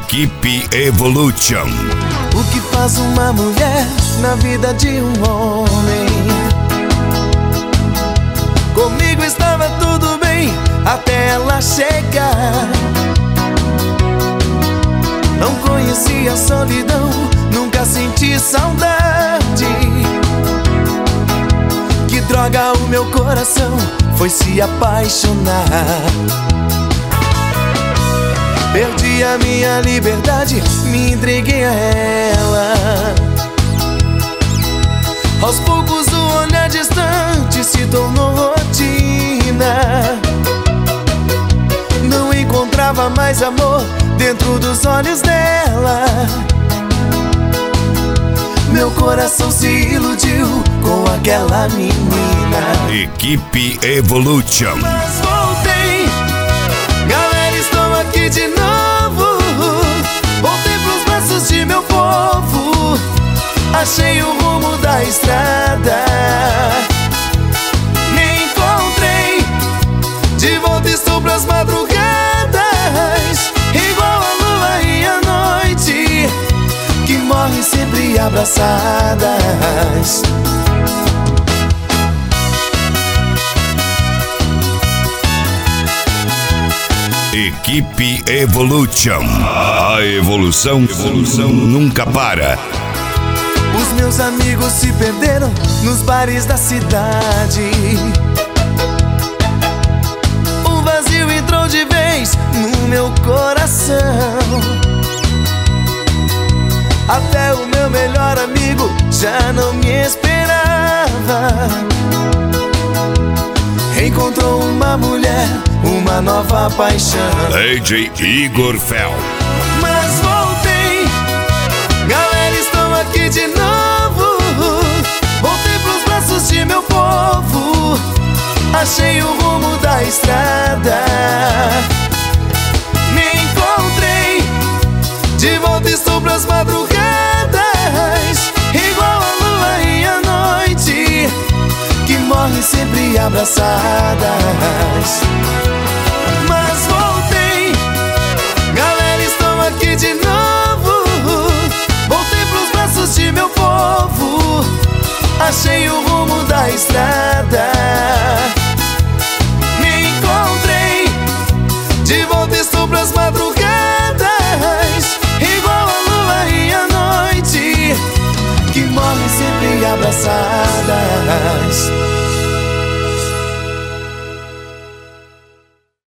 Equipe Evolution. O que faz uma mulher na vida de um homem? Comigo estava tudo bem até ela chegar. Não conhecia a solidão, nunca senti saudade. Que droga, o meu coração foi se apaixonar. Perdi a minha liberdade, me entreguei a ela. Aos poucos o olhar distante se tornou rotina. Não encontrava mais amor dentro dos olhos dela. Meu coração se iludiu com aquela menina. Equipe Evolution. Mas voltei, galera, estou aqui de novo. Voltei pros braços de meu povo. Achei o rumo da estrada. Me encontrei, de volta estou pras madrugadas. Igual a lua e a noite, que morrem sempre abraçadas. Equipe Evolution. A evolução nunca para. Os meus amigos se perderam nos bares da cidade. O vazio entrou de vez no meu coração. Até o meu melhor amigo já não me esperava. Encontrou uma mulher, uma nova paixão. DJ Igor Fel. Mas voltei, galera, estou aqui de novo. Voltei pros braços de meu povo. Achei o rumo da estrada. Me encontrei, de volta estou pras madrugadas. Igual a lua e a noite, que morrem sempre abraçadas. Mas voltei, galera, estou aqui de novo. Voltei pros braços de meu povo. Achei o rumo da estrada. Me encontrei, de volta estou pras madrugadas. Igual a lua e a noite, que morrem sempre abraçadas.